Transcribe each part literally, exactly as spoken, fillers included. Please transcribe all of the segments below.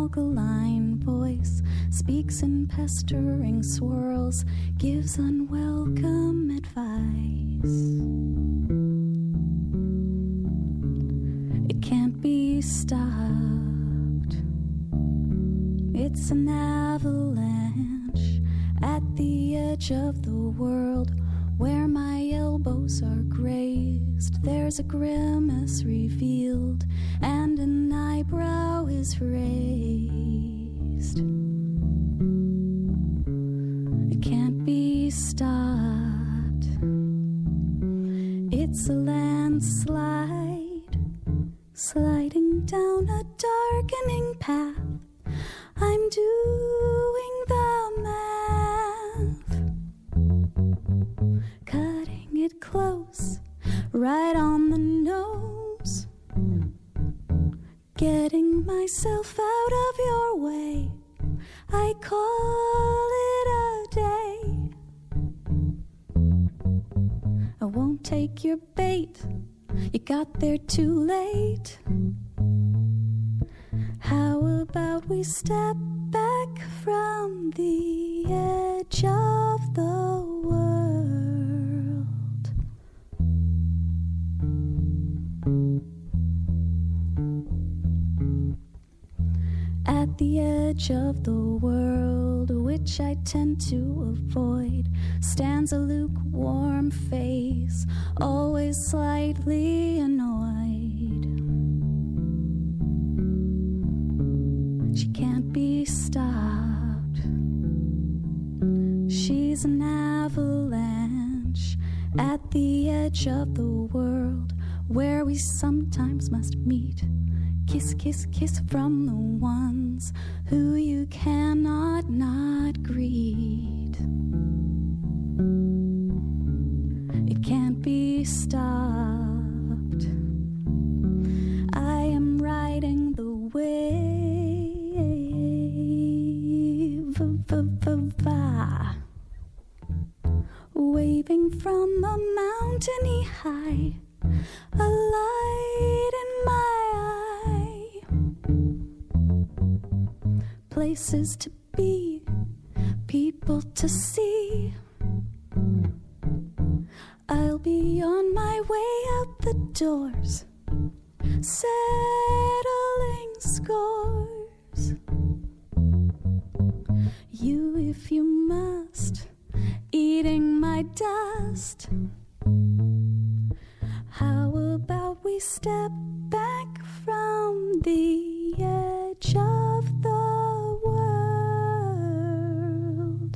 alkaline voice speaks in pestering swirls, gives unwelcome advice. It can't be stopped. It's an avalanche at the edge of the world, where my elbows are grazed. There's a grimace revealed, and an eyebrow is raised. It can't be stopped. It's a landslide, sliding down a darkening path. I'm doing the math, cutting it close, right on the nose, getting myself out of your way. I call it a day. I won't take your bait, you got there too late. How about we step back from the edge of the world? At the edge of the world, which I tend to avoid, stands a lukewarm face, always slightly annoyed. She can't be stopped. She's an avalanche at the edge of the world, where we sometimes must meet. Kiss, kiss, kiss from the ones who you cannot not greet. It can't be stopped. I am riding the wave, waving from a mountainy high, a light in my eye. Places to be, people to see. I'll be on my way out the doors, settling scores. You, if you must, eating my dust. How about we step back from the edge of the world?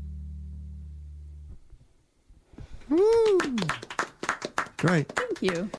Great. Thank you.